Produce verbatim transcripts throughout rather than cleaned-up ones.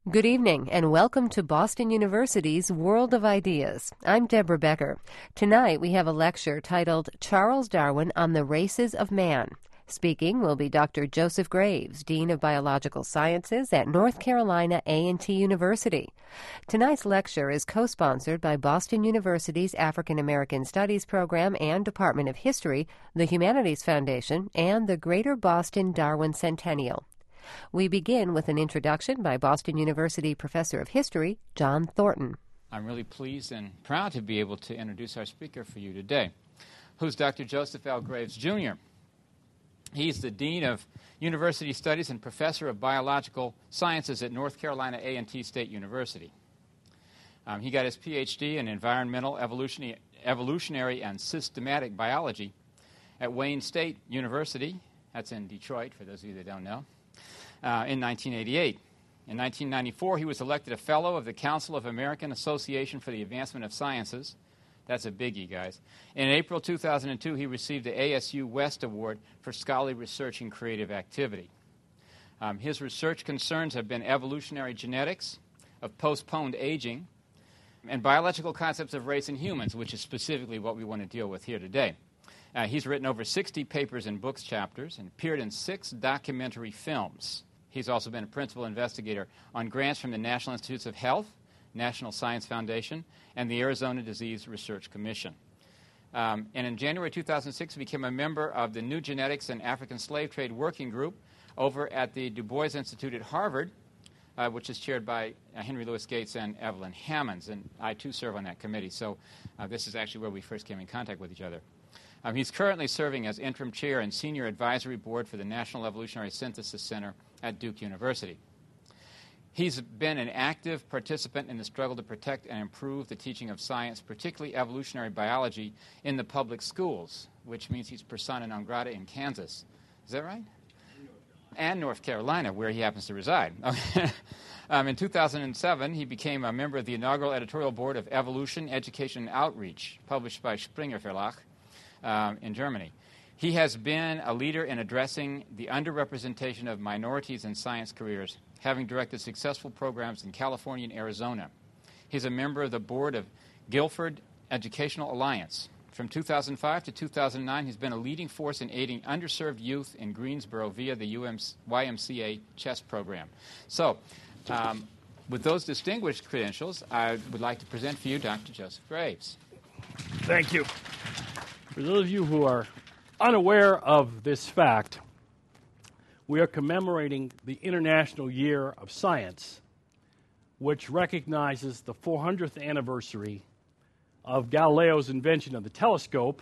Good evening and welcome to Boston University's World of Ideas. I'm Deborah Becker. Tonight we have a lecture titled Charles Darwin on the Races of Man. Speaking will be Doctor Joseph Graves, Dean of Biological Sciences at North Carolina A and T University. Tonight's lecture is co-sponsored by Boston University's African American Studies Program and Department of History, the Humanities Foundation, and the Greater Boston Darwin Centennial. We begin with an introduction by Boston University Professor of History, John Thornton. I'm really pleased and proud to be able to introduce our speaker for you today, who's Doctor Joseph L. Graves, Junior He's the Dean of University Studies and Professor of Biological Sciences at North Carolina A and T State University. Um, he got his P H D in Environmental, Evolutionary, Evolutionary and Systematic Biology at Wayne State University. That's in Detroit, for those of you that don't know. Uh, in nineteen eighty-eight. In nineteen ninety-four, he was elected a Fellow of the Council of American Association for the Advancement of Sciences. That's a biggie, guys. In April two thousand two, he received the A S U West Award for Scholarly Research and Creative Activity. Um, his research concerns have been evolutionary genetics, of postponed aging, and biological concepts of race in humans, which is specifically what we want to deal with here today. Uh, he's written over sixty papers and books chapters and appeared in six documentary films. He's also been a principal investigator on grants from the National Institutes of Health, National Science Foundation, and the Arizona Disease Research Commission. Um, and in January two thousand six, he became a member of the New Genetics and African Slave Trade Working Group over at the Du Bois Institute at Harvard, uh, which is chaired by uh, Henry Louis Gates and Evelyn Hammonds. And I, too, serve on that committee. So uh, this is actually where we first came in contact with each other. Um, he's currently serving as interim chair and senior advisory board for the National Evolutionary Synthesis Center at Duke University. He's been an active participant in the struggle to protect and improve the teaching of science, particularly evolutionary biology, in the public schools, which means he's persona non grata in Kansas. Is that right? And North Carolina, where he happens to reside. um, in two thousand seven, he became a member of the inaugural editorial board of Evolution, Education, and Outreach, published by Springer Verlag. Um, in Germany. He has been a leader in addressing the underrepresentation of minorities in science careers, having directed successful programs in California and Arizona. He's a member of the board of Guilford Educational Alliance. From two thousand five to two thousand nine, he's been a leading force in aiding underserved youth in Greensboro via the U M C, Y M C A chess program. So, um, with those distinguished credentials, I would like to present for you Doctor Joseph Graves. Thank you. For those of you who are unaware of this fact, we are commemorating the International Year of Science, which recognizes the four hundredth anniversary of Galileo's invention of the telescope,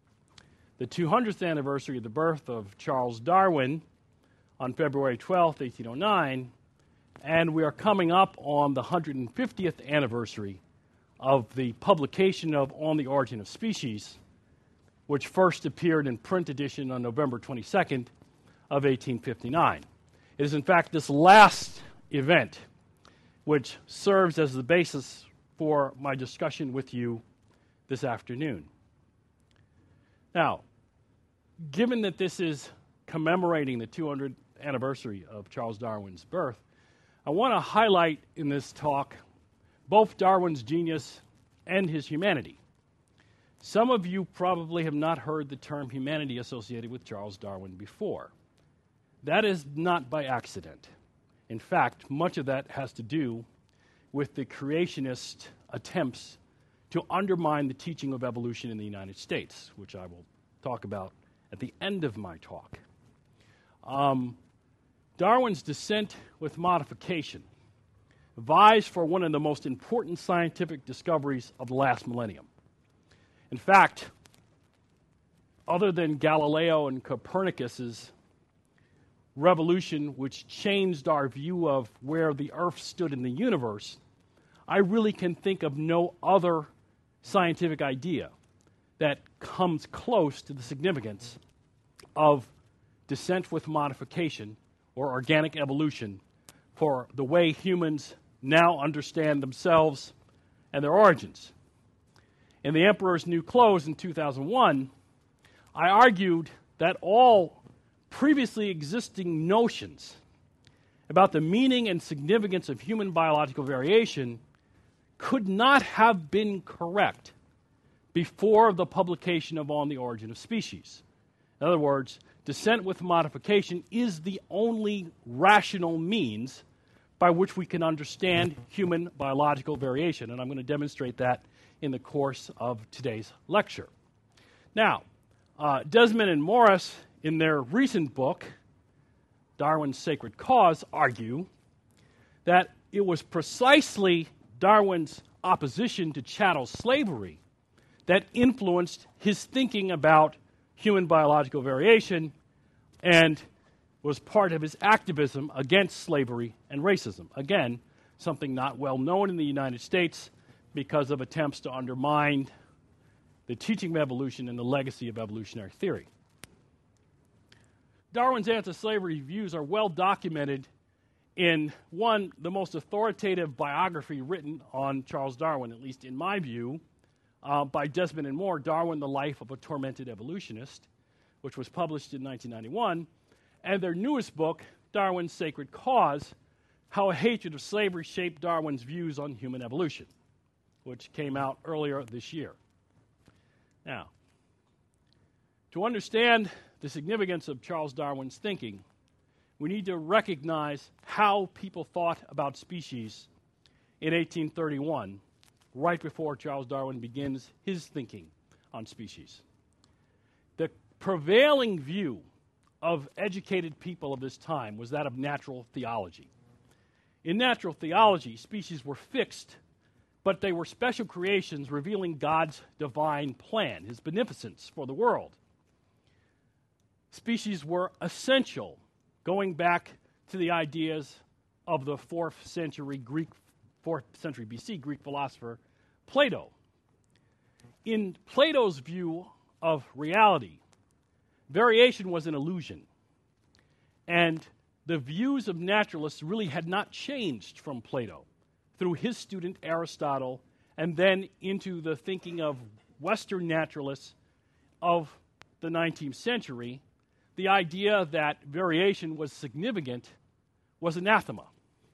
the two hundredth anniversary of the birth of Charles Darwin on February twelfth, eighteen oh nine, and we are coming up on the one hundred fiftieth anniversary of the publication of On the Origin of Species, which first appeared in print edition on November twenty-second of eighteen fifty-nine. It is, in fact, this last event which serves as the basis for my discussion with you this afternoon. Now, given that this is commemorating the two hundredth anniversary of Charles Darwin's birth, I want to highlight in this talk both Darwin's genius and his humanity. Some of you probably have not heard the term humanity associated with Charles Darwin before. That is not by accident. In fact, much of that has to do with the creationist attempts to undermine the teaching of evolution in the United States, which I will talk about at the end of my talk. Um, Darwin's descent with modification vies for one of the most important scientific discoveries of the last millennium. In fact, other than Galileo and Copernicus's revolution, which changed our view of where the Earth stood in the universe, I really can think of no other scientific idea that comes close to the significance of descent with modification or organic evolution for the way humans now understand themselves and their origins. In The Emperor's New Clothes in two thousand one, I argued that all previously existing notions about the meaning and significance of human biological variation could not have been correct before the publication of On the Origin of Species. In other words, descent with modification is the only rational means by which we can understand human biological variation, and I'm going to demonstrate that in the course of today's lecture. Now, uh, Desmond and Morris, in their recent book, Darwin's Sacred Cause, argue that it was precisely Darwin's opposition to chattel slavery that influenced his thinking about human biological variation and was part of his activism against slavery and racism. Again, something not well known in the United States because of attempts to undermine the teaching of evolution and the legacy of evolutionary theory. Darwin's anti-slavery views are well documented in, one, the most authoritative biography written on Charles Darwin, at least in my view, uh, by Desmond and Moore, Darwin, The Life of a Tormented Evolutionist, which was published in nineteen ninety-one, and their newest book, Darwin's Sacred Cause, How a Hatred of Slavery Shaped Darwin's Views on Human Evolution, which came out earlier this year. Now, to understand the significance of Charles Darwin's thinking, we need to recognize how people thought about species in eighteen thirty-one, right before Charles Darwin begins his thinking on species. The prevailing view of educated people of this time was that of natural theology. In natural theology, species were fixed, but they were special creations revealing God's divine plan, his beneficence for the world. Species were essential, going back to the ideas of the fourth century Greek, fourth century B C Greek philosopher Plato. In Plato's view of reality, variation was an illusion, and the views of naturalists really had not changed from Plato through his student Aristotle and then into the thinking of Western naturalists of the nineteenth century. The idea that variation was significant was anathema.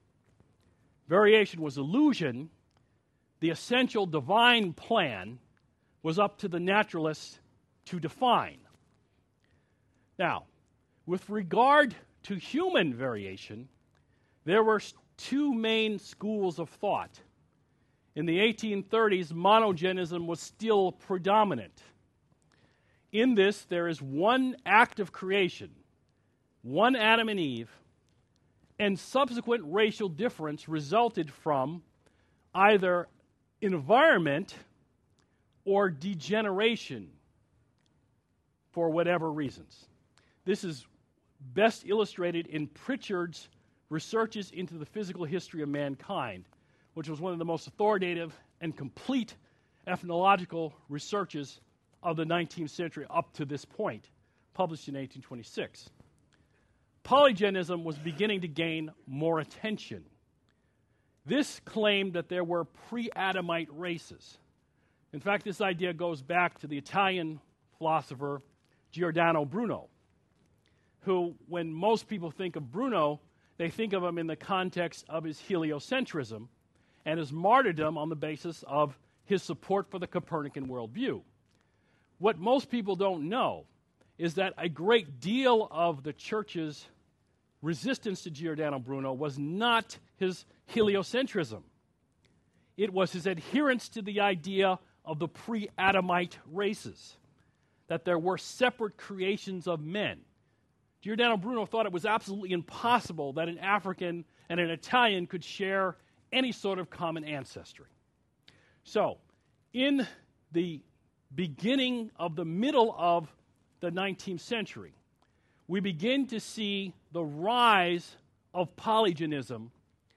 Variation was illusion. The essential divine plan was up to the naturalists to define. Now, with regard to human variation, there were two main schools of thought. In the eighteen thirties, monogenism was still predominant. In this, there is one act of creation, one Adam and Eve, and subsequent racial difference resulted from either environment or degeneration for whatever reasons. This is best illustrated in Pritchard's Researches into the Physical History of Mankind, which was one of the most authoritative and complete ethnological researches of the nineteenth century up to this point, published in eighteen twenty-six. Polygenism was beginning to gain more attention. This claimed that there were pre-Adamite races. In fact, this idea goes back to the Italian philosopher Giordano Bruno, who, when most people think of Bruno, they think of him in the context of his heliocentrism and his martyrdom on the basis of his support for the Copernican worldview. What most people don't know is that a great deal of the church's resistance to Giordano Bruno was not his heliocentrism. It was his adherence to the idea of the pre-Adamite races, that there were separate creations of men. Giordano Bruno thought it was absolutely impossible that an African and an Italian could share any sort of common ancestry. So, in the beginning of the middle of the nineteenth century, we begin to see the rise of polygenism,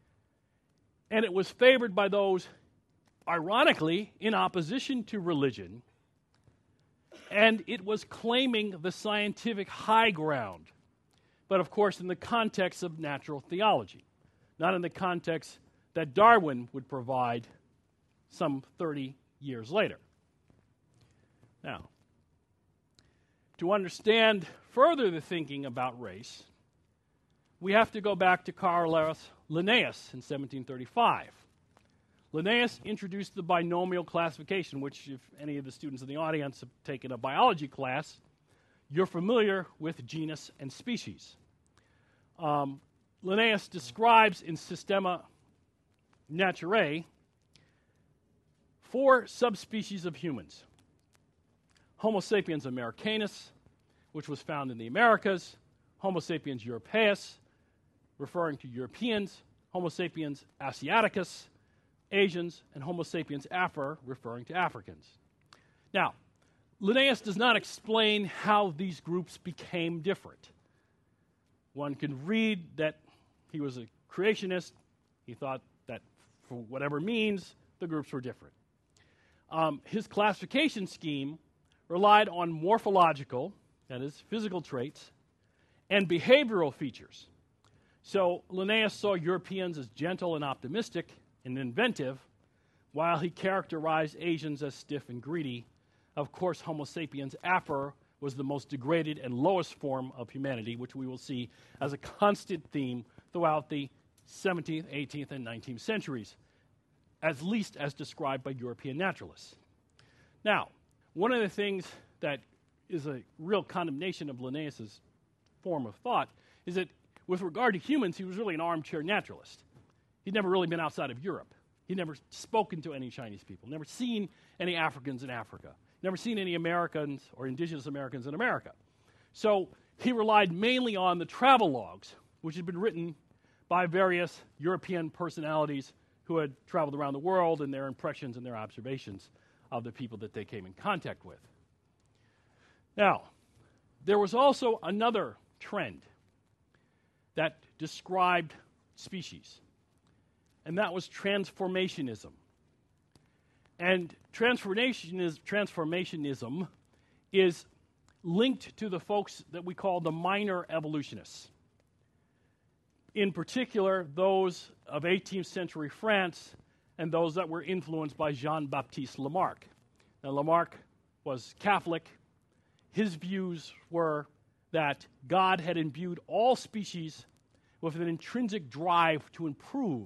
and it was favored by those, ironically, in opposition to religion, and it was claiming the scientific high ground, but of course in the context of natural theology, not in the context that Darwin would provide some thirty years later. Now, to understand further the thinking about race, we have to go back to Carolus Linnaeus in seventeen thirty-five. Linnaeus introduced the binomial classification, which if any of the students in the audience have taken a biology class, you're familiar with genus and species. Um, Linnaeus describes in Systema Naturae four subspecies of humans. Homo sapiens americanus, which was found in the Americas, Homo sapiens europaeus, referring to Europeans, Homo sapiens asiaticus, Asians, and Homo sapiens afer, referring to Africans. Now, Linnaeus does not explain how these groups became different. One can read that he was a creationist. He thought that for whatever means, the groups were different. Um, his classification scheme relied on morphological, that is, physical traits, and behavioral features. So Linnaeus saw Europeans as gentle and optimistic and inventive, while he characterized Asians as stiff and greedy. Of course, Homo sapiens afer was the most degraded and lowest form of humanity, which we will see as a constant theme throughout the seventeenth, eighteenth, and nineteenth centuries, at least as described by European naturalists. Now, one of the things that is a real condemnation of Linnaeus' form of thought is that with regard to humans, he was really an armchair naturalist. He'd never really been outside of Europe. He'd never spoken to any Chinese people, never seen any Africans in Africa, never seen any Americans or indigenous Americans in America. So he relied mainly on the travel logs, which had been written by various European personalities who had traveled around the world, and their impressions and their observations of the people that they came in contact with. Now, there was also another trend that described species, and that was transformationism. And transformation is, transformationism is linked to the folks that we call the minor evolutionists. In particular, those of eighteenth century France and those that were influenced by Jean-Baptiste Lamarck. Now, Lamarck was Catholic. His views were that God had imbued all species with an intrinsic drive to improve.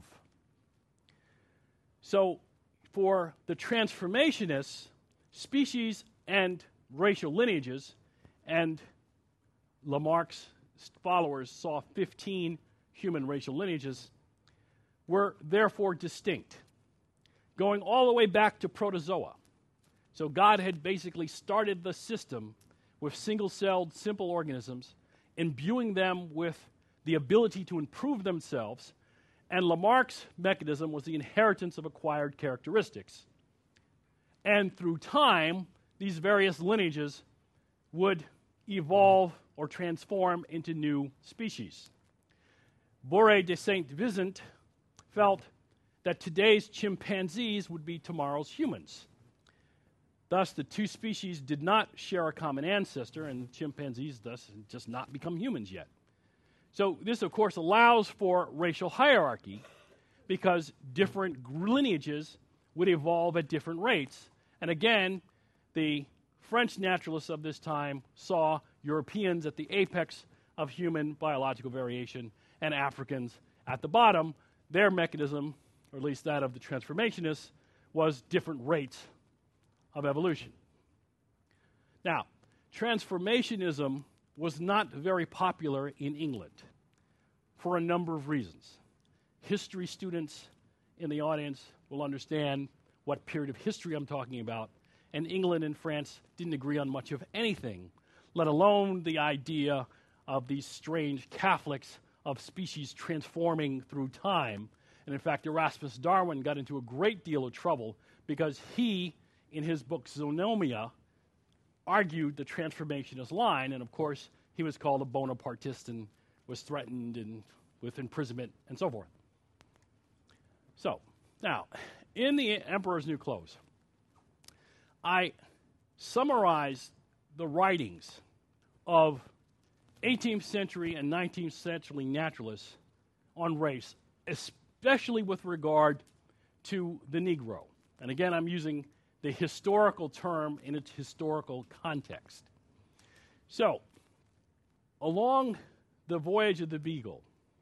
So, for the transformationists, species and racial lineages, and Lamarck's followers saw fifteen human racial lineages, were therefore distinct, going all the way back to protozoa. So God had basically started the system with single-celled, simple organisms, imbuing them with the ability to improve themselves, and Lamarck's mechanism was the inheritance of acquired characteristics. And through time, these various lineages would evolve or transform into new species. Boré de Saint-Vincent felt that today's chimpanzees would be tomorrow's humans. Thus, the two species did not share a common ancestor, and chimpanzees thus had just not become humans yet. So this, of course, allows for racial hierarchy because different lineages would evolve at different rates. And again, the French naturalists of this time saw Europeans at the apex of human biological variation and Africans at the bottom. Their mechanism, or at least that of the transformationists, was different rates of evolution. Now, transformationism was not very popular in England for a number of reasons. History students in the audience will understand what period of history I'm talking about, and England and France didn't agree on much of anything, let alone the idea of these strange Catholics of species transforming through time. And in fact, Erasmus Darwin got into a great deal of trouble because he, in his book Zoonomia, argued the transformationist line, and of course, he was called a Bonapartist and was threatened and with imprisonment and so forth. So, now, in The Emperor's New Clothes, I summarized the writings of eighteenth century and nineteenth century naturalists on race, especially with regard to the Negro. And again, I'm using the historical term in its historical context. So, along the voyage of the Beagle,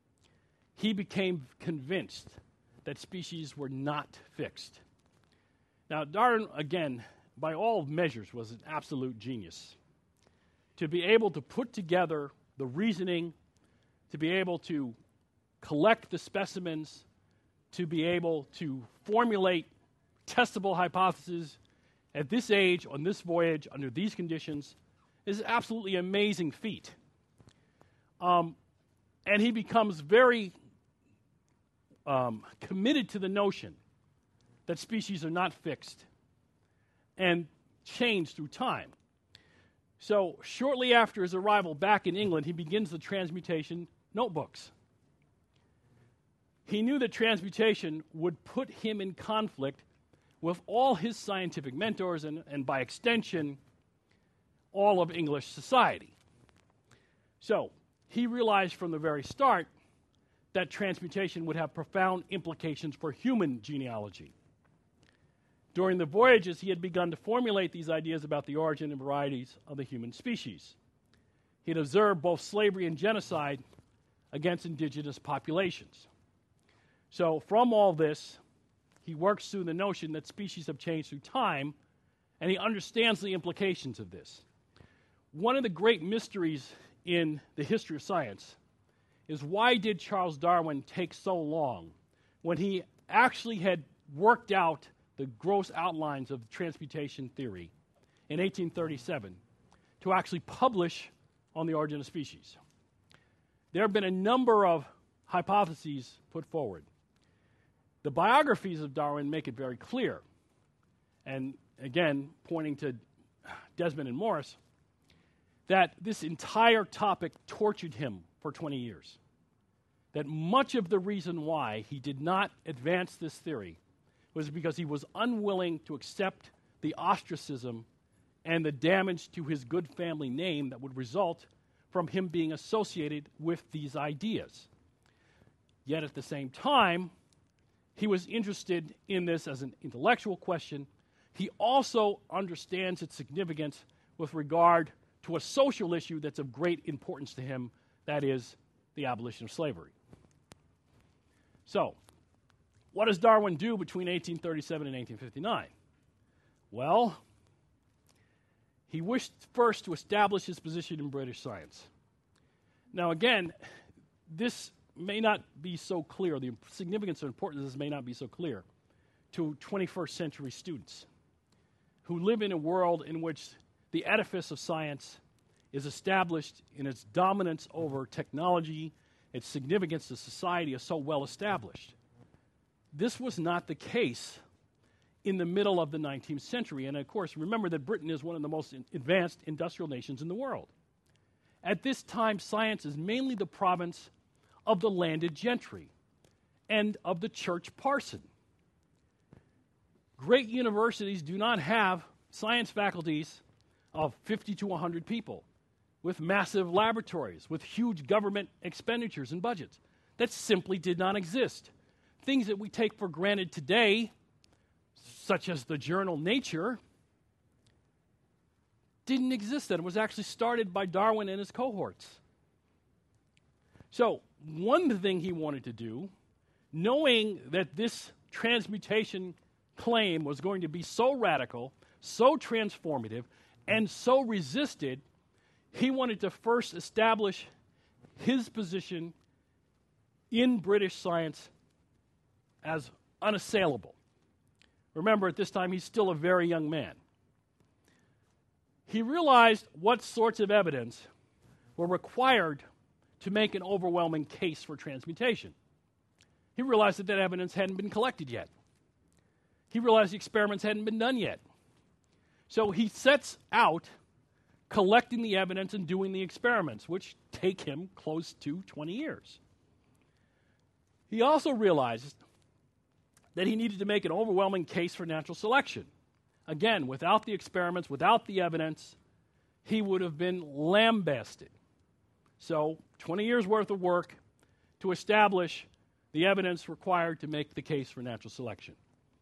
he became convinced that species were not fixed. Now, Darwin, again, by all measures, was an absolute genius. To be able to put together the reasoning, to be able to collect the specimens, to be able to formulate testable hypotheses at this age, on this voyage, under these conditions, is an absolutely amazing feat. Um, and he becomes very um, committed to the notion that species are not fixed and change through time. So shortly after his arrival back in England, he begins the transmutation notebooks. He knew that transmutation would put him in conflict with all his scientific mentors and, and by extension, all of English society. So he realized from the very start that transmutation would have profound implications for human genealogy. During the voyages, he had begun to formulate these ideas about the origin and varieties of the human species. He had observed both slavery and genocide against indigenous populations. So from all this, he works through the notion that species have changed through time, and he understands the implications of this. One of the great mysteries in the history of science is why did Charles Darwin take so long when he actually had worked out the gross outlines of transmutation theory in eighteen thirty-seven to actually publish on the origin of species? There have been a number of hypotheses put forward. The biographies of Darwin make it very clear, and again, pointing to Desmond and Morris, that this entire topic tortured him for twenty years. That much of the reason why he did not advance this theory was because he was unwilling to accept the ostracism and the damage to his good family name that would result from him being associated with these ideas. Yet at the same time, he was interested in this as an intellectual question. He also understands its significance with regard to a social issue that's of great importance to him, that is, the abolition of slavery. So, what does Darwin do between eighteen thirty-seven and eighteen fifty-nine? Well, he wished first to establish his position in British science. Now again, this may not be so clear, the significance or importance of this may not be so clear to twenty-first century students who live in a world in which the edifice of science is established in its dominance over technology, its significance to society is so well established. This was not the case in the middle of the nineteenth century. And of course, remember that Britain is one of the most advanced industrial nations in the world. At this time, science is mainly the province of the landed gentry and of the church parson. Great universities do not have science faculties of fifty to one hundred people with massive laboratories, with huge government expenditures and budgets. That simply did not exist. Things that we take for granted today, such as the journal Nature, didn't exist then. It was actually started by Darwin and his cohorts. So, one thing he wanted to do, knowing that this transmutation claim was going to be so radical, so transformative, and so resisted, he wanted to first establish his position in British science as unassailable. Remember, at this time, he's still a very young man. He realized what sorts of evidence were required to make an overwhelming case for transmutation. He realized that that evidence hadn't been collected yet. He realized the experiments hadn't been done yet. So he sets out collecting the evidence and doing the experiments, which take him close to twenty years. He also realized that he needed to make an overwhelming case for natural selection. Again, without the experiments, without the evidence, he would have been lambasted. So, twenty years worth of work to establish the evidence required to make the case for natural selection.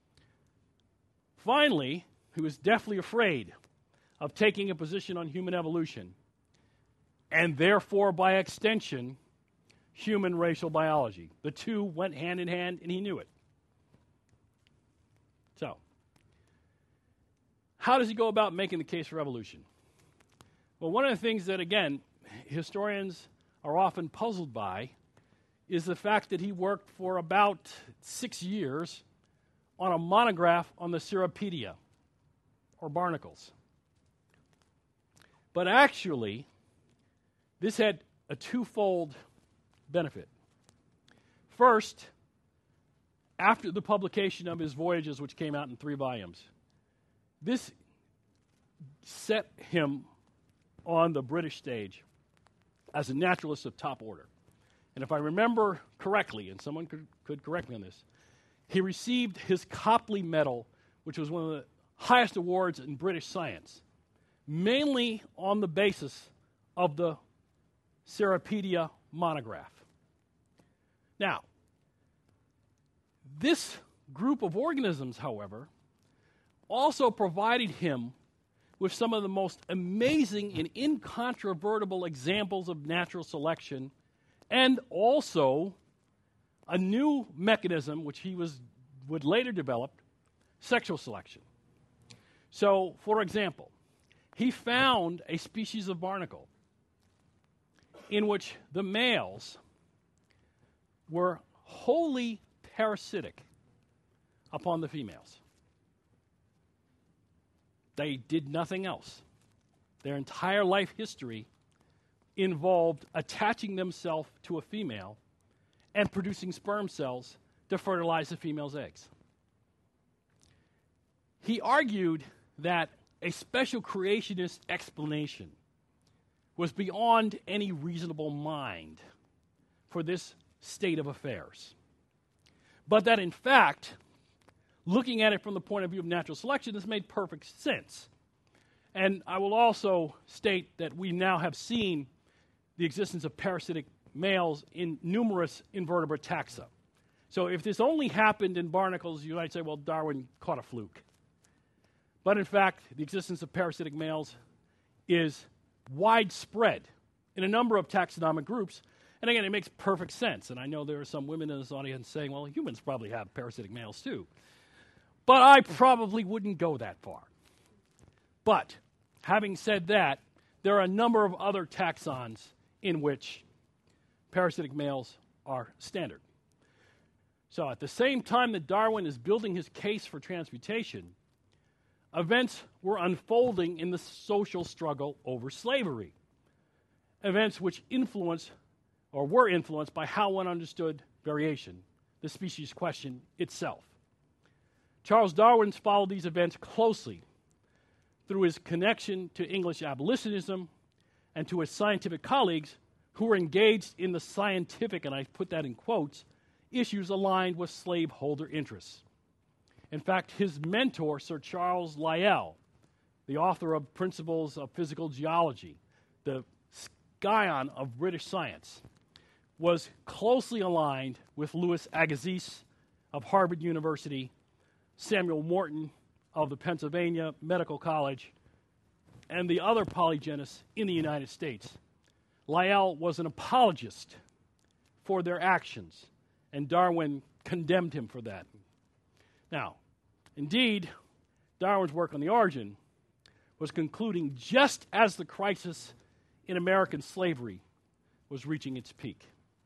Finally, he was deathly afraid of taking a position on human evolution, and therefore, by extension, human racial biology. The two went hand in hand, and he knew it. So, how does he go about making the case for evolution? Well, one of the things that, again, historians are often puzzled by is the fact that he worked for about six years on a monograph on the Cirripedia, or barnacles. But actually, this had a twofold benefit. First, after the publication of his Voyages, which came out in three volumes, this set him on the British stage as a naturalist of top order. And if I remember correctly, and someone could, could correct me on this, he received his Copley Medal, which was one of the highest awards in British science, mainly on the basis of the Cirripedia monograph. Now, this group of organisms, however, also provided him with some of the most amazing and incontrovertible examples of natural selection, and also a new mechanism which he was would later develop, sexual selection. So, for example, he found a species of barnacle in which the males were wholly parasitic upon the females. They did nothing else. Their entire life history involved attaching themselves to a female and producing sperm cells to fertilize the female's eggs. He argued that a special creationist explanation was beyond any reasonable mind for this state of affairs. But that, in fact, looking at it from the point of view of natural selection, this made perfect sense. And I will also state that we now have seen the existence of parasitic males in numerous invertebrate taxa. So if this only happened in barnacles, you might say, well, Darwin caught a fluke. But in fact, the existence of parasitic males is widespread in a number of taxonomic groups. And again, it makes perfect sense. And I know there are some women in this audience saying, well, humans probably have parasitic males too. But I probably wouldn't go that far. But having said that, there are a number of other taxons in which parasitic males are standard. So at the same time that Darwin is building his case for transmutation, events were unfolding in the social struggle over slavery. Events which influenced or were influenced by how one understood variation, the species question itself. Charles Darwin followed these events closely through his connection to English abolitionism and to his scientific colleagues who were engaged in the scientific, and I put that in quotes, issues aligned with slaveholder interests. In fact, his mentor, Sir Charles Lyell, the author of Principles of Physical Geology, the scion of British science, was closely aligned with Louis Agassiz of Harvard University, Samuel Morton of the Pennsylvania Medical College, and the other polygenists in the United States. Lyell was an apologist for their actions, and Darwin condemned him for that. Now, indeed, Darwin's work on the origin was concluding just as the crisis in American slavery was reaching its peak.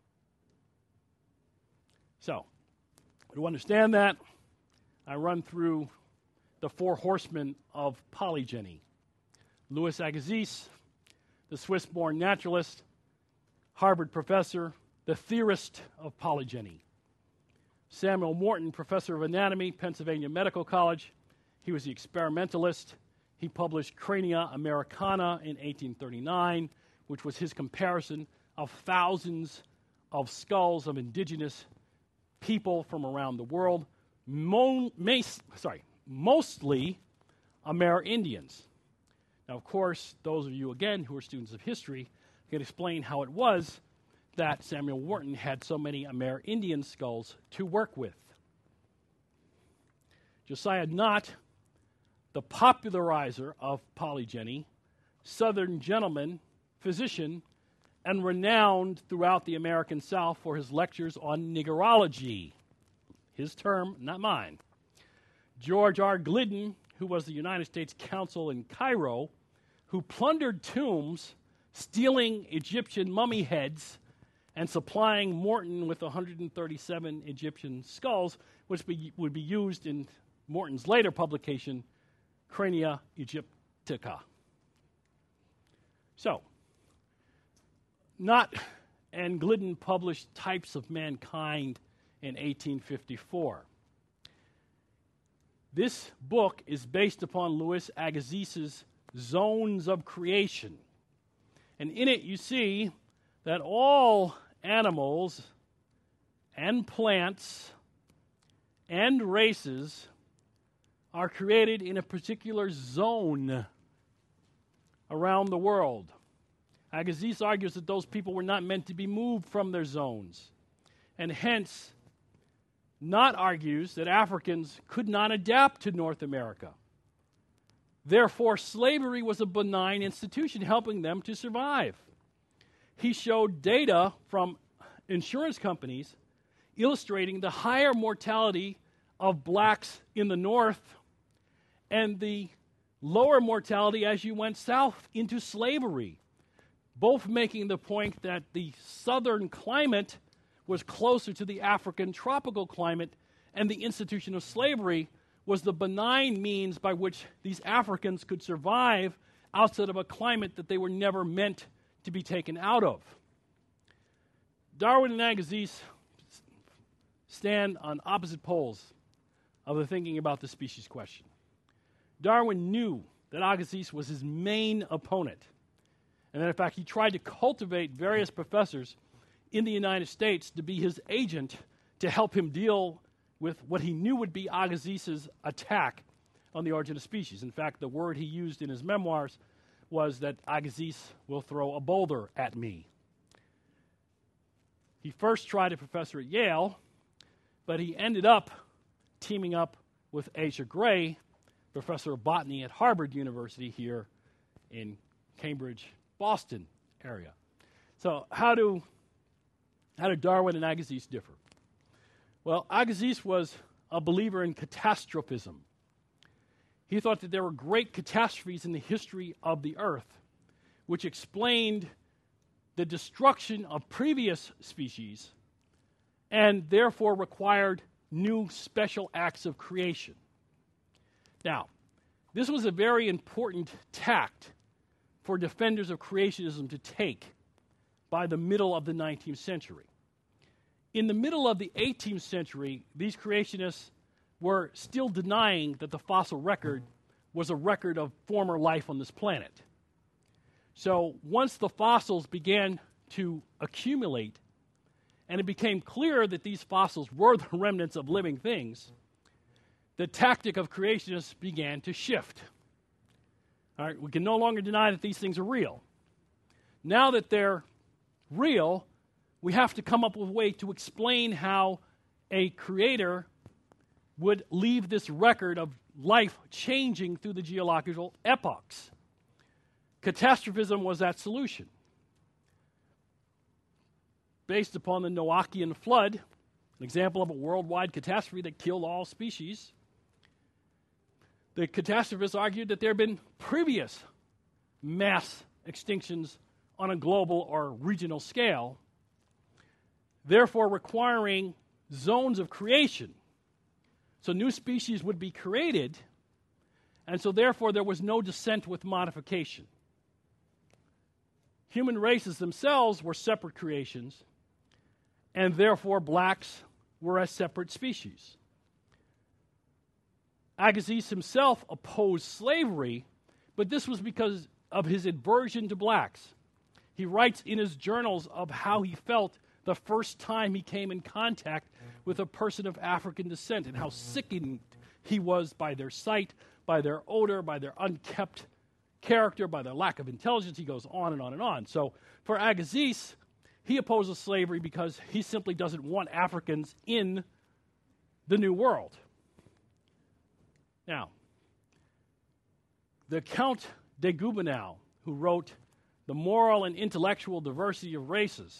So, to understand that, I run through the four horsemen of polygeny. Louis Agassiz, the Swiss-born naturalist, Harvard professor, the theorist of polygeny. Samuel Morton, professor of anatomy, Pennsylvania Medical College. He was the experimentalist. He published Crania Americana in eighteen thirty-nine, which was his comparison of thousands of skulls of indigenous people from around the world, mo- mas- sorry, mostly Amerindians. Now, of course, those of you, again, who are students of history can explain how it was that Samuel Morton had so many Amerindian skulls to work with. Josiah Nott, the popularizer of polygeny, Southern gentleman, physician, and renowned throughout the American South for his lectures on Niggerology. His term, not mine. George R. Glidden, who was the United States consul in Cairo, who plundered tombs, stealing Egyptian mummy heads, and supplying Morton with one hundred thirty-seven Egyptian skulls, which be, would be used in Morton's later publication, Crania Egyptica. So, Nutt and Glidden published Types of Mankind in eighteen fifty-four. This book is based upon Louis Agassiz's Zones of Creation. And in it you see that all animals and plants and races are created in a particular zone around the world. Agassiz argues that those people were not meant to be moved from their zones, and hence Nutt argues that Africans could not adapt to North America. Therefore, slavery was a benign institution helping them to survive. He showed data from insurance companies illustrating the higher mortality of blacks in the North and the lower mortality as you went south into slavery, both making the point that the southern climate was closer to the African tropical climate, and the institution of slavery was the benign means by which these Africans could survive outside of a climate that they were never meant to be taken out of. Darwin and Agassiz stand on opposite poles of the thinking about the species question. Darwin knew that Agassiz was his main opponent, and that in fact he tried to cultivate various professors in the United States to be his agent to help him deal with what he knew would be Agassiz's attack on the origin of species. In fact, the word he used in his memoirs was that Agassiz will throw a boulder at me. He first tried a professor at Yale, but he ended up teaming up with Asa Gray, professor of botany at Harvard University here in Cambridge, Boston area. So how do, how do Darwin and Agassiz differ? Well, Agassiz was a believer in catastrophism. He thought that there were great catastrophes in the history of the earth, which explained the destruction of previous species and therefore required new special acts of creation. Now, this was a very important tact for defenders of creationism to take by the middle of the nineteenth century. In the middle of the eighteenth century, these creationists were still denying that the fossil record was a record of former life on this planet. So once the fossils began to accumulate, and it became clear that these fossils were the remnants of living things, the tactic of creationists began to shift. All right, we can no longer deny that these things are real. Now that they're real, we have to come up with a way to explain how a creator would leave this record of life changing through the geological epochs. Catastrophism was that solution. Based upon the Noachian flood, an example of a worldwide catastrophe that killed all species, the catastrophists argued that there had been previous mass extinctions on a global or regional scale, therefore requiring zones of creation. So new species would be created, and so therefore there was no descent with modification. Human races themselves were separate creations, and therefore blacks were a separate species. Agassiz himself opposed slavery, but this was because of his aversion to blacks. He writes in his journals of how he felt the first time he came in contact with a person of African descent and how sickened he was by their sight, by their odor, by their unkept character, by their lack of intelligence. He goes on and on and on. So for Agassiz, he opposes slavery because he simply doesn't want Africans in the New World. Now, the Count de Gouvernail, who wrote the moral and intellectual diversity of races,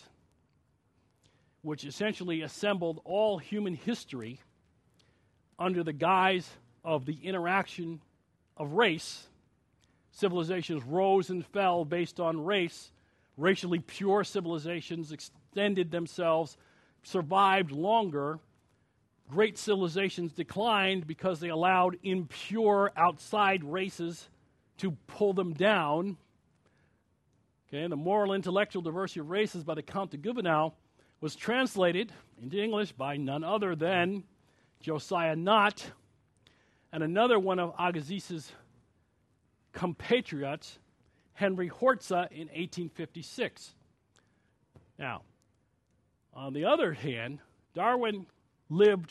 which essentially assembled all human history under the guise of the interaction of race. Civilizations rose and fell based on race. Racially pure civilizations extended themselves, survived longer. Great civilizations declined because they allowed impure outside races to pull them down. Okay, the moral intellectual diversity of races by the Count de Gouvernail was translated into English by none other than Josiah Nott and another one of Agassiz's compatriots, Henry Horza, in eighteen fifty-six. Now, on the other hand, Darwin lived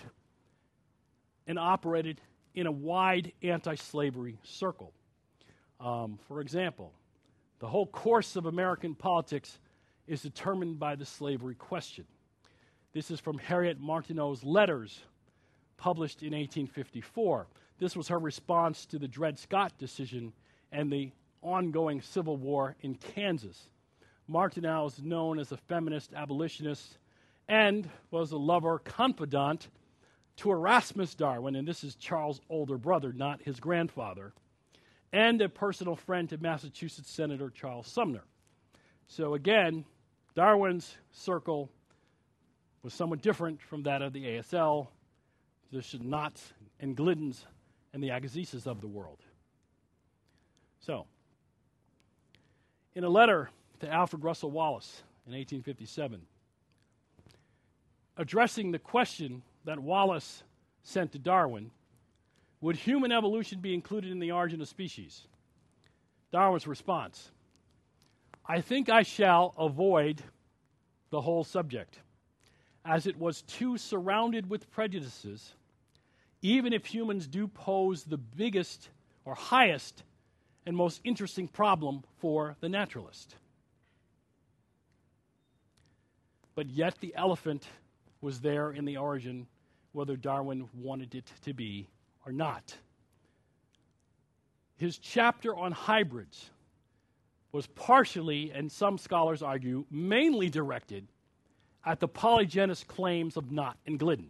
and operated in a wide anti-slavery circle. Um, for example, the whole course of American politics is determined by the slavery question. This is from Harriet Martineau's letters published in eighteen fifty-four. This was her response to the Dred Scott decision and the ongoing Civil War in Kansas. Martineau is known as a feminist abolitionist and was a lover confidant to Erasmus Darwin, and this is Charles' older brother, not his grandfather, and a personal friend to Massachusetts Senator Charles Sumner. So again, Darwin's circle was somewhat different from that of the A S L, the Knotts and Gliddens and the Agassizes of the world. So, in a letter to Alfred Russel Wallace in eighteen fifty-seven, addressing the question that Wallace sent to Darwin, would human evolution be included in the origin of species? Darwin's response, I think I shall avoid the whole subject, as it was too surrounded with prejudices, even if humans do pose the biggest or highest and most interesting problem for the naturalist. But yet the elephant was there in the origin, whether Darwin wanted it to be or not. His chapter on hybrids was partially, and some scholars argue, mainly directed at the polygenist claims of Nott and Gliddon.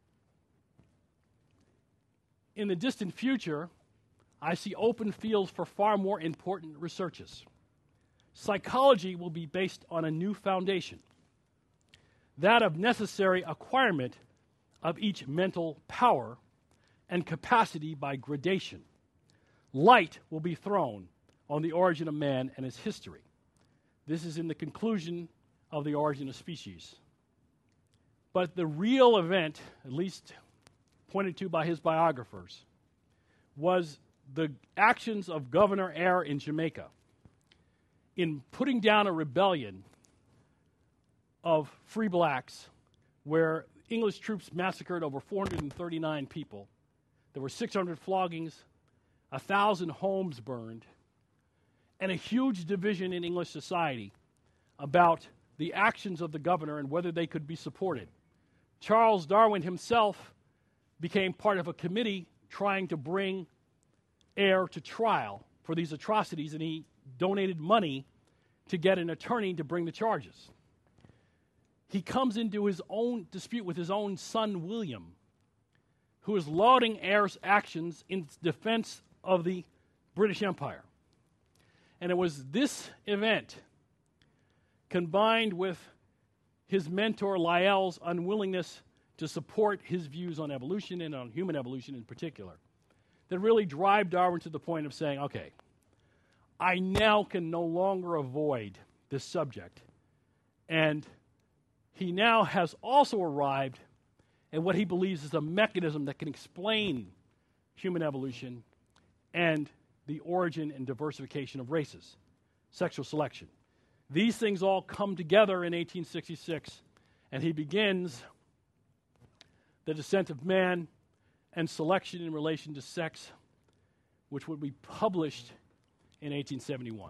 In the distant future, I see open fields for far more important researches. Psychology will be based on a new foundation, that of necessary acquirement of each mental power and capacity by gradation. Light will be thrown on the origin of man and his history. This is in the conclusion of The Origin of Species. But the real event, at least pointed to by his biographers, was the actions of Governor Eyre in Jamaica in putting down a rebellion of free blacks where English troops massacred over four hundred thirty-nine people. There were six hundred floggings, one thousand homes burned, and a huge division in English society about the actions of the governor and whether they could be supported. Charles Darwin himself became part of a committee trying to bring Eyre to trial for these atrocities, and he donated money to get an attorney to bring the charges. He comes into his own dispute with his own son, William, who is lauding Eyre's actions in defense of the British Empire. And it was this event, combined with his mentor Lyell's unwillingness to support his views on evolution and on human evolution in particular, that really drive Darwin to the point of saying, okay, I now can no longer avoid this subject. And he now has also arrived at what he believes is a mechanism that can explain human evolution and the origin and diversification of races, sexual selection. These things all come together in eighteen sixty-six, and he begins The Descent of Man and Selection in Relation to Sex, which would be published in eighteen seventy-one.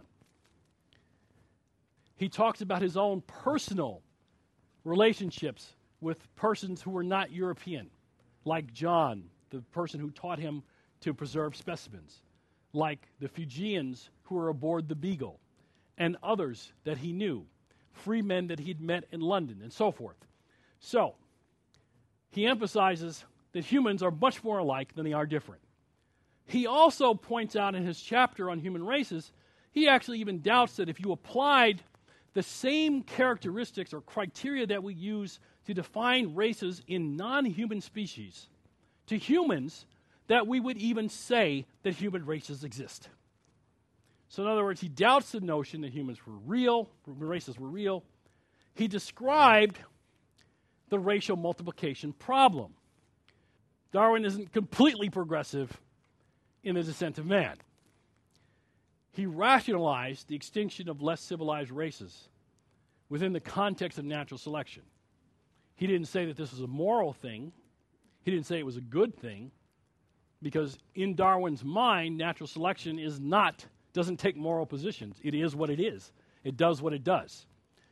He talks about his own personal relationships with persons who were not European, like John, the person who taught him to preserve specimens, like the Fijians who were aboard the Beagle, and others that he knew, free men that he'd met in London, and so forth. So, he emphasizes that humans are much more alike than they are different. He also points out in his chapter on human races, he actually even doubts that if you applied the same characteristics or criteria that we use to define races in non-human species to humans, that we would even say that human races exist. So in other words, he doubts the notion that humans were real, races were real. He described the racial multiplication problem. Darwin isn't completely progressive in The Descent of Man. He rationalized the extinction of less civilized races within the context of natural selection. He didn't say that this was a moral thing. He didn't say it was a good thing, because in Darwin's mind, natural selection is not, doesn't take moral positions. It is what it is. It does what it does.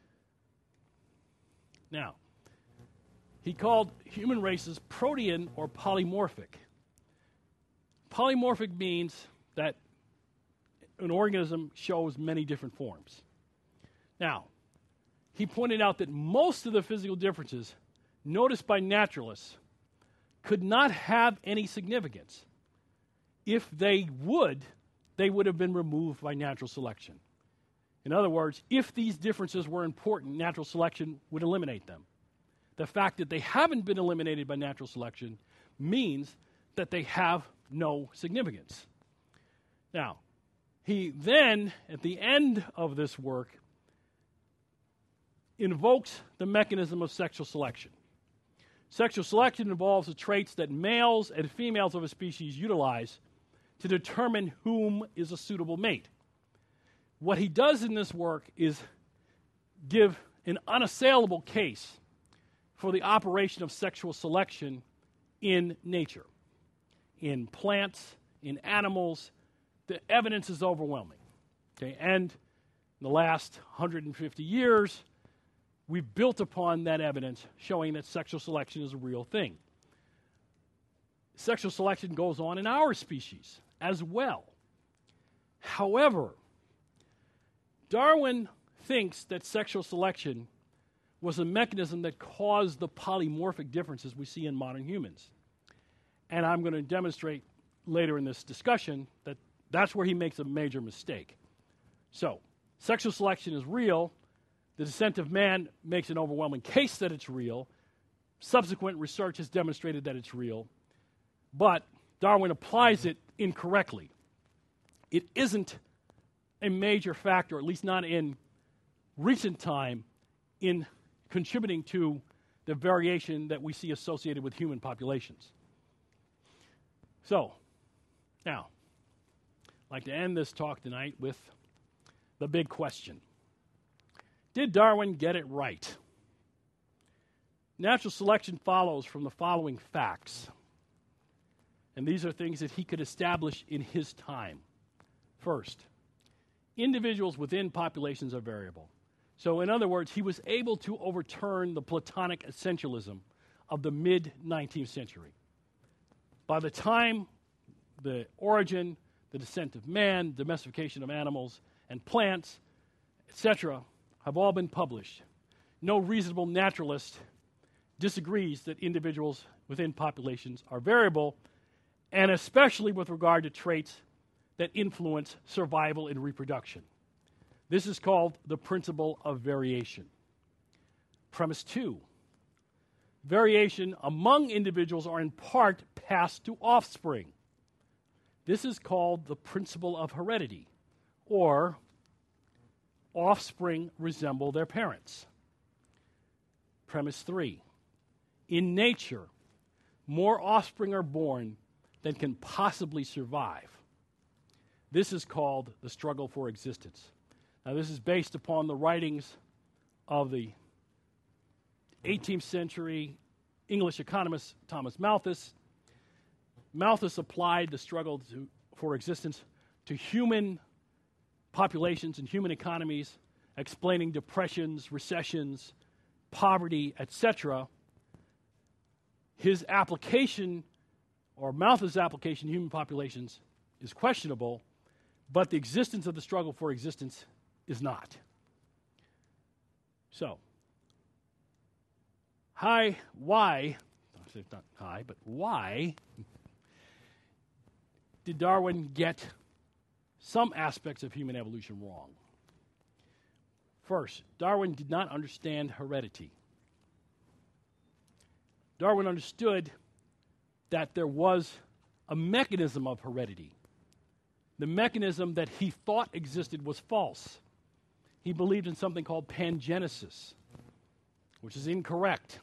Now, he called human races protean or polymorphic. Polymorphic means that an organism shows many different forms. Now, he pointed out that most of the physical differences noticed by naturalists could not have any significance. If they would, they would have been removed by natural selection. In other words, if these differences were important, natural selection would eliminate them. The fact that they haven't been eliminated by natural selection means that they have no significance. Now, he then, at the end of this work, invokes the mechanism of sexual selection. Sexual selection involves the traits that males and females of a species utilize to determine whom is a suitable mate. What he does in this work is give an unassailable case for the operation of sexual selection in nature. In plants, in animals, the evidence is overwhelming. Okay? And in the last one hundred fifty years, we've built upon that evidence showing that sexual selection is a real thing. Sexual selection goes on in our species as well. However, Darwin thinks that sexual selection was a mechanism that caused the polymorphic differences we see in modern humans. And I'm going to demonstrate later in this discussion that that's where he makes a major mistake. So, sexual selection is real. The Descent of Man makes an overwhelming case that it's real. Subsequent research has demonstrated that it's real. But Darwin applies it incorrectly. It isn't a major factor, at least not in recent time, in contributing to the variation that we see associated with human populations. So, now, I'd like to end this talk tonight with the big question. Did Darwin get it right? Natural selection follows from the following facts. And these are things that he could establish in his time. First, individuals within populations are variable. So, in other words, he was able to overturn the Platonic essentialism of the mid-nineteenth century. By the time the origin, the descent of man, domestication of animals and plants, et cetera, have all been published, no reasonable naturalist disagrees that individuals within populations are variable, and especially with regard to traits that influence survival and reproduction. This is called the principle of variation. Premise two, variation among individuals are in part passed to offspring. This is called the principle of heredity, or offspring resemble their parents. Premise three, in nature, more offspring are born than can possibly survive. This is called the struggle for existence. Now, this is based upon the writings of the eighteenth century English economist Thomas Malthus. Malthus applied the struggle to, for existence to human populations and human economies, explaining depressions, recessions, poverty, et cetera. His application, or Malthus' application to human populations, is questionable, but the existence of the struggle for existence is not. So, hi, why, it's not hi, but why did Darwin get some aspects of human evolution wrong? First, Darwin did not understand heredity. Darwin understood that there was a mechanism of heredity. The mechanism that he thought existed was false. He believed in something called pangenesis, which is incorrect.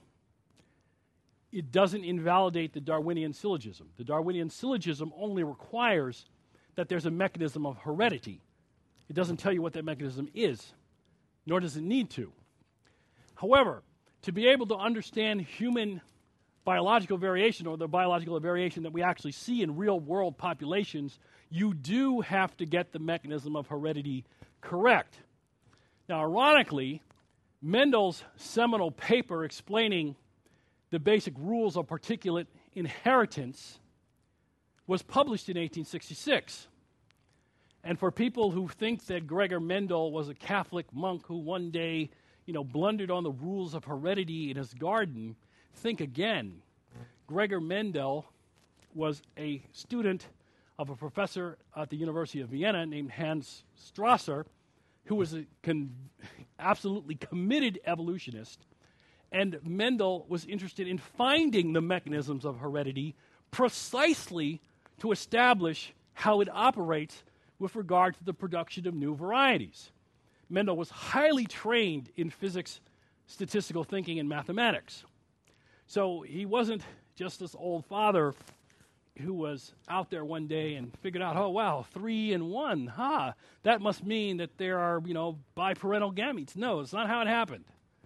It doesn't invalidate the Darwinian syllogism. The Darwinian syllogism only requires that there's a mechanism of heredity. It doesn't tell you what that mechanism is, nor does it need to. However, to be able to understand human biological variation, or the biological variation that we actually see in real-world populations, you do have to get the mechanism of heredity correct. Now, ironically, Mendel's seminal paper explaining the basic rules of particulate inheritance was published in eighteen sixty-six. And for people who think that Gregor Mendel was a Catholic monk who one day, you know, blundered on the rules of heredity in his garden, think again. Gregor Mendel was a student of a professor at the University of Vienna named Hans Strasser, who was a con- absolutely committed evolutionist. And Mendel was interested in finding the mechanisms of heredity precisely to establish how it operates with regard to the production of new varieties. Mendel was highly trained in physics, statistical thinking, and mathematics. So he wasn't just this old father who was out there one day and figured out, oh, wow, three and one, ha, that must mean that there are, you know, biparental gametes. No, it's not how it happened.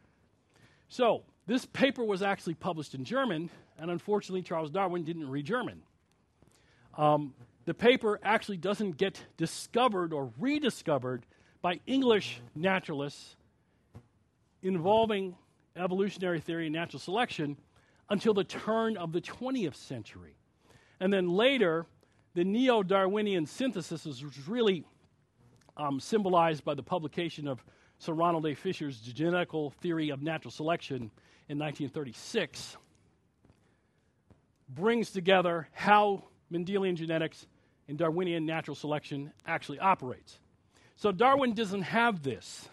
So this paper was actually published in German, and unfortunately Charles Darwin didn't read German. Um, the paper actually doesn't get discovered or rediscovered by English naturalists involving evolutionary theory and natural selection until the turn of the twentieth century. And then later, the neo-Darwinian synthesis was really um, symbolized by the publication of Sir Ronald A. Fisher's Genetical Theory of Natural Selection in nineteen thirty-six, brings together how Mendelian genetics and Darwinian natural selection actually operates. So Darwin doesn't have this.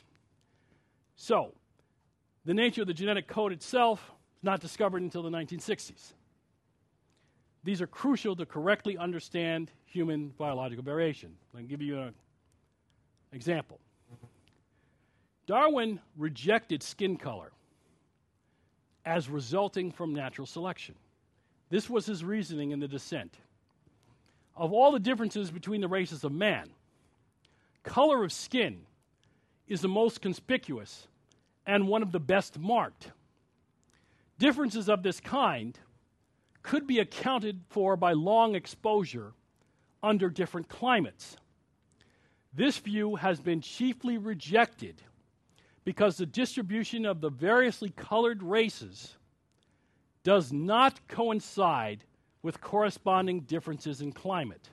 So the nature of the genetic code itself is not discovered until the nineteen sixties. These are crucial to correctly understand human biological variation. I'll give you an example. Darwin rejected skin color as resulting from natural selection. This was his reasoning in The Descent. Of all the differences between the races of man, color of skin is the most conspicuous and one of the best marked. Differences of this kind could be accounted for by long exposure under different climates. This view has been chiefly rejected because the distribution of the variously colored races does not coincide with corresponding differences in climate.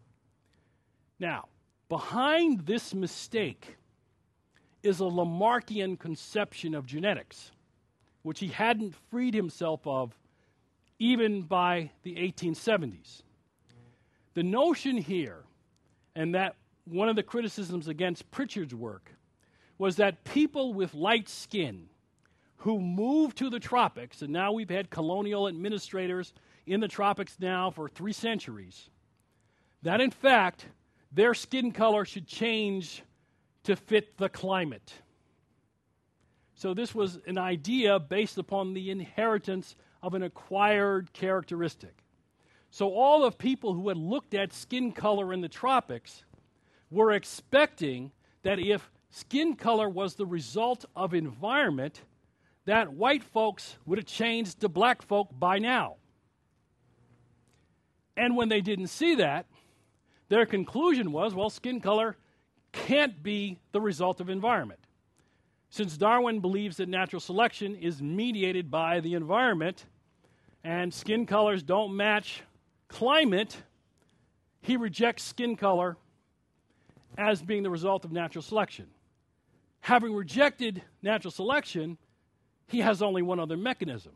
Now, behind this mistake is a Lamarckian conception of genetics, which he hadn't freed himself of even by the eighteen seventies. The notion here, and that one of the criticisms against Pritchard's work, was that people with light skin who moved to the tropics, and now we've had colonial administrators in the tropics now for three centuries, that in fact their skin color should change to fit the climate. So this was an idea based upon the inheritance of an acquired characteristic. So all the people who had looked at skin color in the tropics were expecting that if skin color was the result of environment, that white folks would have changed to black folk by now. And when they didn't see that, their conclusion was, well, skin color can't be the result of environment. Since Darwin believes that natural selection is mediated by the environment and skin colors don't match climate, he rejects skin color as being the result of natural selection. having rejected natural selection, he has only one other mechanism: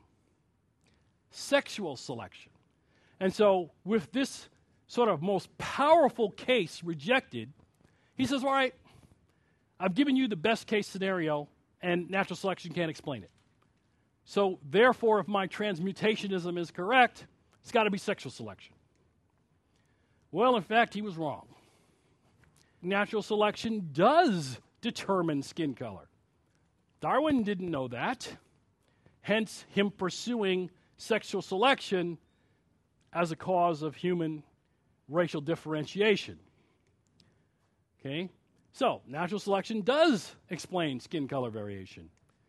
sexual selection. And so, with this sort of most powerful case rejected, he says, all right, I've given you the best case scenario, and natural selection can't explain it. So, therefore, if my transmutationism is correct, it's got to be sexual selection. Well, in fact, he was wrong. Natural selection does determine skin color. Darwin didn't know that, hence him pursuing sexual selection as a cause of human racial differentiation. Okay? So, natural selection does explain skin color variation.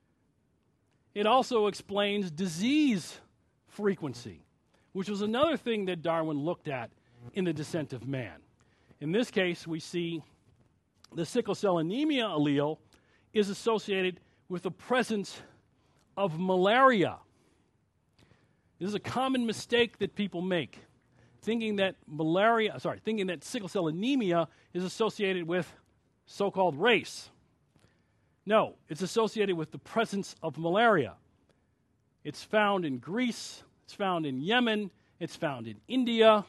It also explains disease frequency, which was another thing that Darwin looked at in The Descent of Man. In this case, we see the sickle cell anemia allele is associated with the presence of malaria. This is a common mistake that people make, thinking that malaria, sorry, thinking that sickle cell anemia is associated with so-called race. No, it's associated with the presence of malaria. It's found in Greece, it's found in Yemen, it's found in India.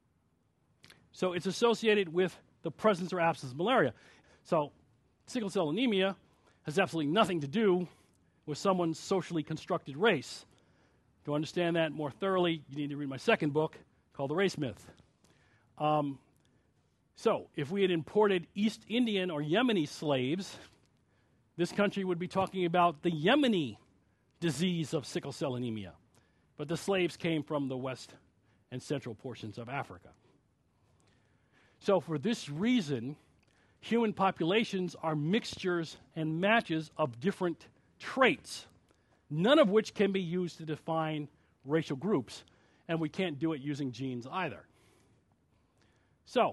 So it's associated with the presence or absence of malaria. So sickle cell anemia has absolutely nothing to do with someone's socially constructed race. To understand that more thoroughly, you need to read my second book called The Race Myth. Um, so if we had imported East Indian or Yemeni slaves, this country would be talking about the Yemeni disease of sickle cell anemia. But the slaves came from the west and central portions of Africa. So for this reason, human populations are mixtures and matches of different traits, none of which can be used to define racial groups, and we can't do it using genes either. So,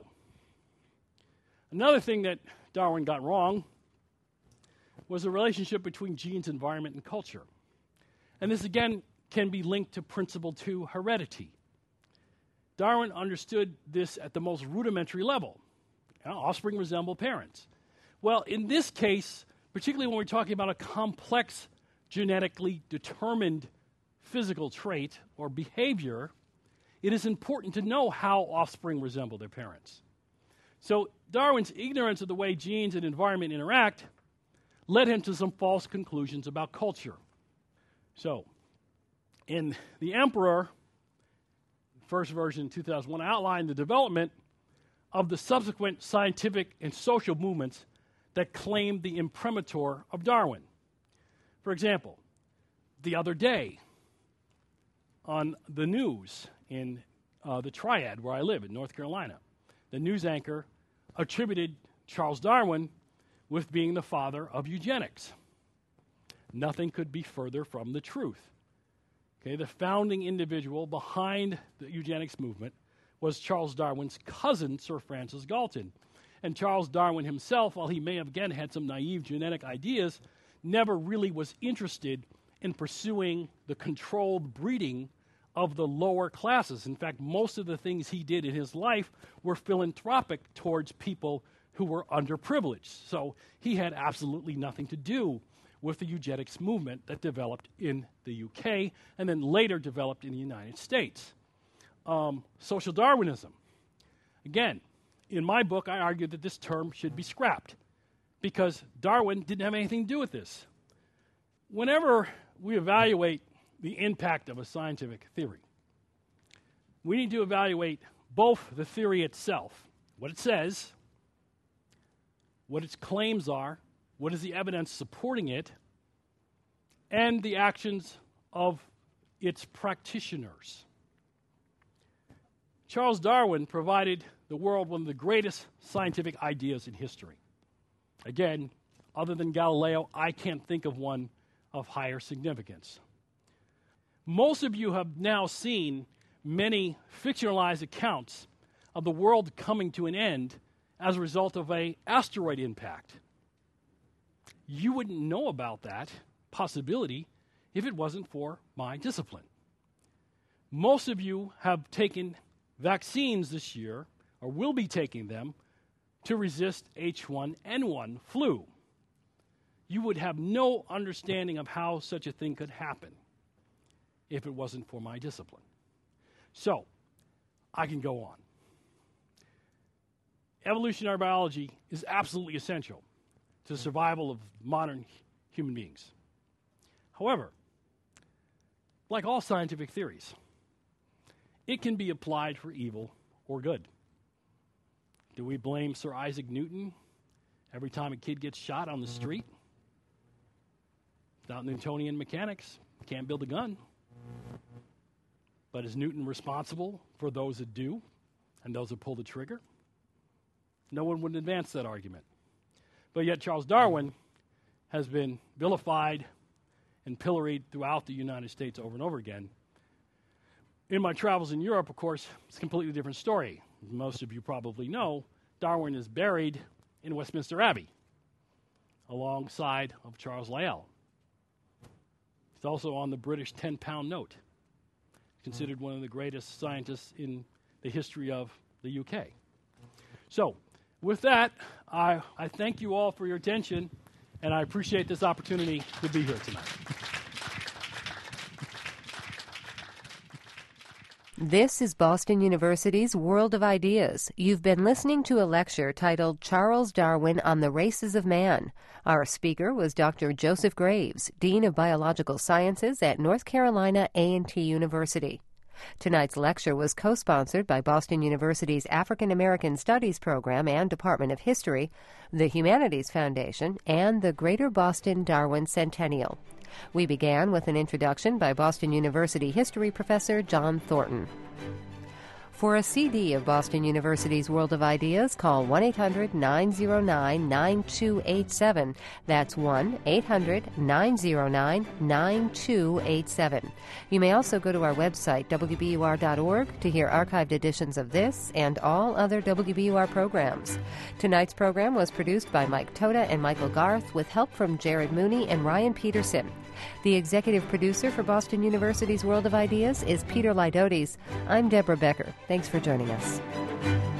another thing that Darwin got wrong was the relationship between genes, environment, and culture. And this, again, can be linked to principle two, heredity. Darwin understood this at the most rudimentary level. You know, offspring resemble parents. Well, in this case, particularly when we're talking about a complex, genetically determined physical trait or behavior, it is important to know how offspring resemble their parents. So Darwin's ignorance of the way genes and environment interact led him to some false conclusions about culture. So, in The Emperor, first version, two thousand one, outlined the development of the subsequent scientific and social movements that claimed the imprimatur of Darwin. For example, the other day on the news in uh, the Triad, where I live in North Carolina, the news anchor attributed Charles Darwin with being the father of eugenics. Nothing could be further from the truth. Okay, the founding individual behind the eugenics movement was Charles Darwin's cousin, Sir Francis Galton. And Charles Darwin himself, while he may have again had some naive genetic ideas, never really was interested in pursuing the controlled breeding of the lower classes. In fact, most of the things he did in his life were philanthropic towards people who were underprivileged. So he had absolutely nothing to do with the eugenics movement that developed in the U K and then later developed in the United States. Um, social Darwinism. Again, in my book, I argued that this term should be scrapped because Darwin didn't have anything to do with this. Whenever we evaluate the impact of a scientific theory, we need to evaluate both the theory itself, what it says, what its claims are, what is the evidence supporting it, and the actions of its practitioners. Charles Darwin provided the world one of the greatest scientific ideas in history. Again, other than Galileo, I can't think of one of higher significance. Most of you have now seen many fictionalized accounts of the world coming to an end as a result of an asteroid impact. You wouldn't know about that possibility if it wasn't for my discipline. Most of you have taken vaccines this year, or will be taking them, to resist H one N one flu. you would have no understanding of how such a thing could happen if it wasn't for my discipline. So, I can go on. Evolutionary biology is absolutely essential to the survival of modern human beings. However, like all scientific theories, it can be applied for evil or good. Do we blame Sir Isaac Newton every time a kid gets shot on the street? Without Newtonian mechanics, can't build a gun. But is Newton responsible for those that do and those that pull the trigger? No one would advance that argument. But yet Charles Darwin has been vilified and pilloried throughout the United States over and over again. In my travels in Europe, of course, it's a completely different story. As most of you probably know, Darwin is buried in Westminster Abbey alongside of Charles Lyell. He's also on the British ten-pound note, considered one of the greatest scientists in the history of the U K. So, with that, I, I thank you all for your attention, and I appreciate this opportunity to be here tonight. This is Boston University's World of Ideas. You've been listening to a lecture titled Charles Darwin on the Races of Man. Our speaker was Doctor Joseph Graves, Dean of Biological Sciences at North Carolina A and T University. Tonight's lecture was co-sponsored by Boston University's African American Studies Program and Department of History, the Humanities Foundation, and the Greater Boston Darwin Centennial. We began with an introduction by Boston University history professor John Thornton. For a C D of Boston University's World of Ideas, call one eight hundred nine oh nine nine two eight seven. That's one eight hundred nine oh nine nine two eight seven. You may also go to our website, W B U R dot org, to hear archived editions of this and all other W B U R programs. Tonight's program was produced by Mike Toda and Michael Garth with help from Jared Mooney and Ryan Peterson. The executive producer for Boston University's World of Ideas is Peter Lydotes. I'm Deborah Becker. Thanks for joining us.